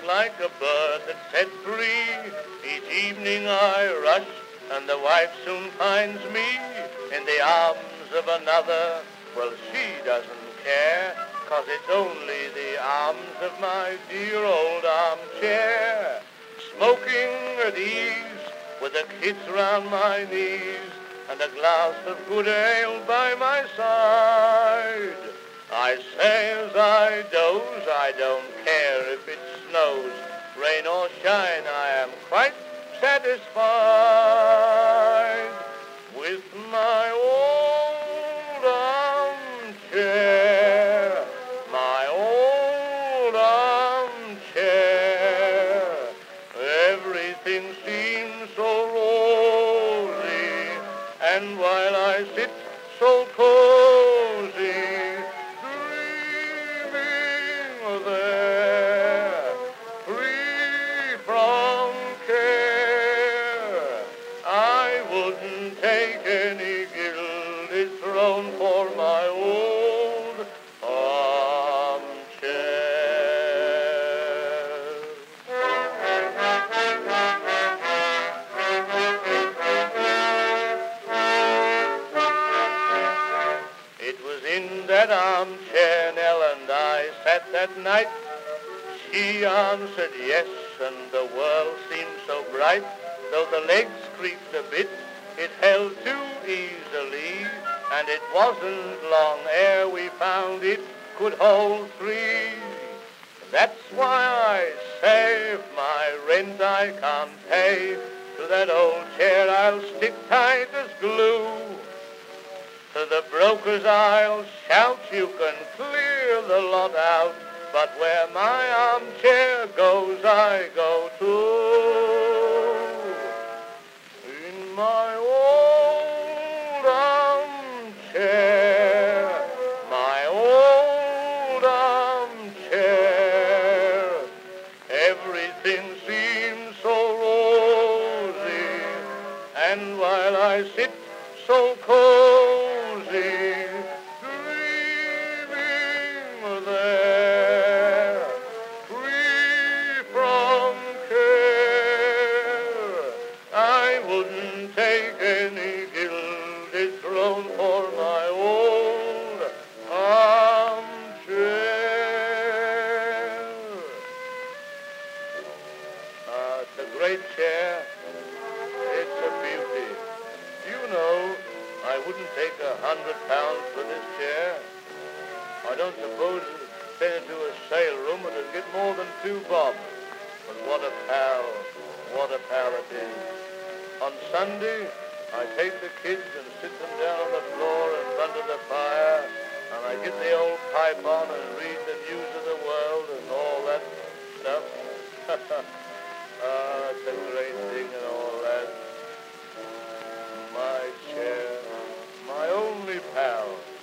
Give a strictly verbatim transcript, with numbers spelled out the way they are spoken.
like a bird that's set free. Each evening I rush, and the wife soon finds me in the arms of another. Well, she doesn't care, 'cause it's only the arms of my dear old armchair. Smoking at ease, with the kids round my knees, and a glass of good ale by my side. I say as I doze, I don't care if it snows, rain or shine, I am quite satisfied with my old armchair, my old armchair. Everything seems so rosy, and while I sit so cozy, dreaming there, free from care, I wouldn't take any gilded throne for my old armchair. It was in that armchair Nell and I sat that night. She answered yes, and the world seemed so bright. Though the legs creaked a bit, it held too easily, and it wasn't long ere we found it could hold three. That's why I say if my rent I can't pay, to that old chair I'll stick tight as glue. To the brokers I'll shout, you can clear the lot out, but where my armchair goes, I go too. In my old armchair, my old armchair, everything seems so rosy, and while I sit so cozy, dreaming there, free from care, I wouldn't take any gilded throne for my old armchair. Ah, it's a great chair. It's a beauty. You know, I wouldn't take a hundred pounds for this chair. I don't suppose send it to a sale room it'd get more than two bob. But what a pal, what a pal it is. On Sunday, I take the kids and sit them down on the floor in front of the fire, and I get the old pipe on and read the news of the world and all that stuff. Ah, it's a great thing and all that. My chair, my only pal.